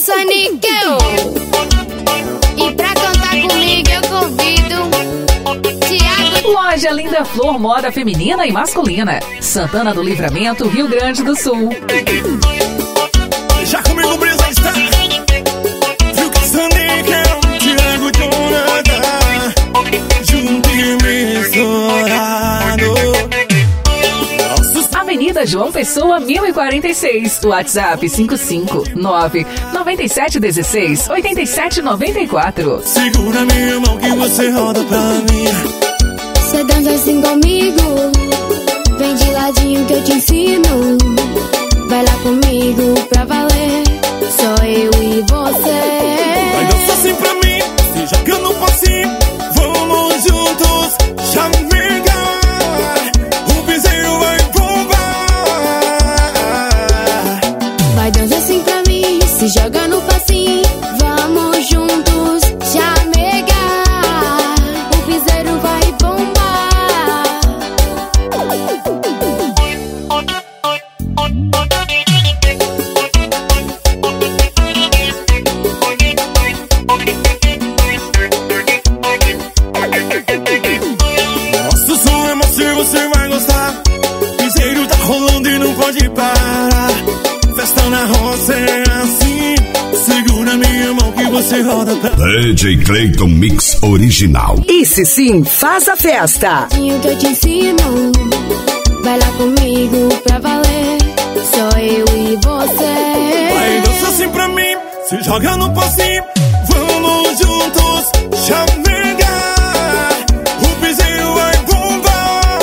sou Níquel. E pra cantar comigo eu convido Thiago. Loja Linda Flor, moda feminina e masculina. Santana do Livramento, Rio Grande do Sul. Já comigo, Brisa está. Viu que sou Níquel, Thiago Jonathan. Junto e misturado. Avenida João Pessoa, 1046. WhatsApp 559-9716-8794. Segura minha mão que você roda pra mim. Cê dança assim comigo, vem de ladinho que eu te ensino. Vai lá comigo pra valer, só eu e você. Vai dançar assim pra mim, se joga no passinho. Vamos juntos, chamiga. O piseiro vai bombar. Vai dançar assim pra mim, se joga no passinho. Vamos juntos, chamega. O piseiro vai bombar. Nosso som é macio, você vai gostar. Piseiro tá rolando e não pode parar. Festa na roça é assim. Segura minha mão que você roda pra DJ Clayton Mix Original. Esse sim faz a festa. Que eu te ensino. Vai lá comigo pra valer, só eu e você. vai dançar assim pra mim, se joga no passinho. Vamos juntos, chamega. O piseiro vai bombar.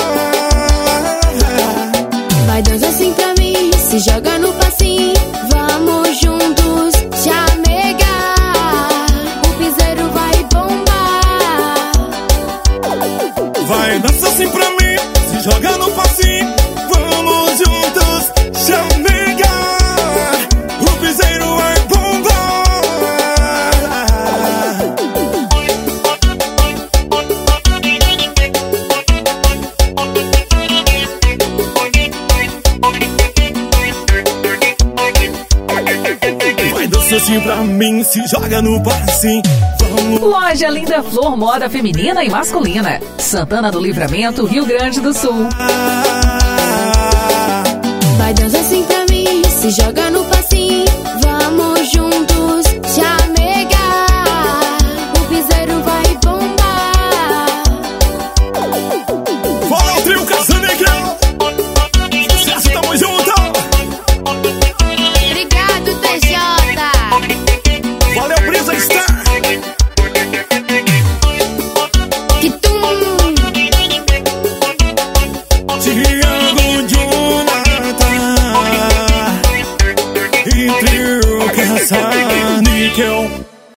Vai dançar assim pra mim, se joga no passinho. Vamos juntos, chamega. O piseiro vai bombar. Vai dançar assim pra mim, se joga no passinho. Vamos juntos, chamega. O piseiro vai bombar. Vai dançar assim pra mim, se joga no passinho. Vamos. Loja Linda Flor, moda feminina e masculina. Santana do Livramento, Rio Grande do Sul. Vai dançar assim pra mim, se joga no passinho. Vamos juntos, chamega. O piseiro vai bombar. Fala o trio Casanegrão. Sucesso, tamo junto. Obrigado, TJ. Valeu, Brisa está. Que tum. Thiago Jonathan e trio Casanegrão.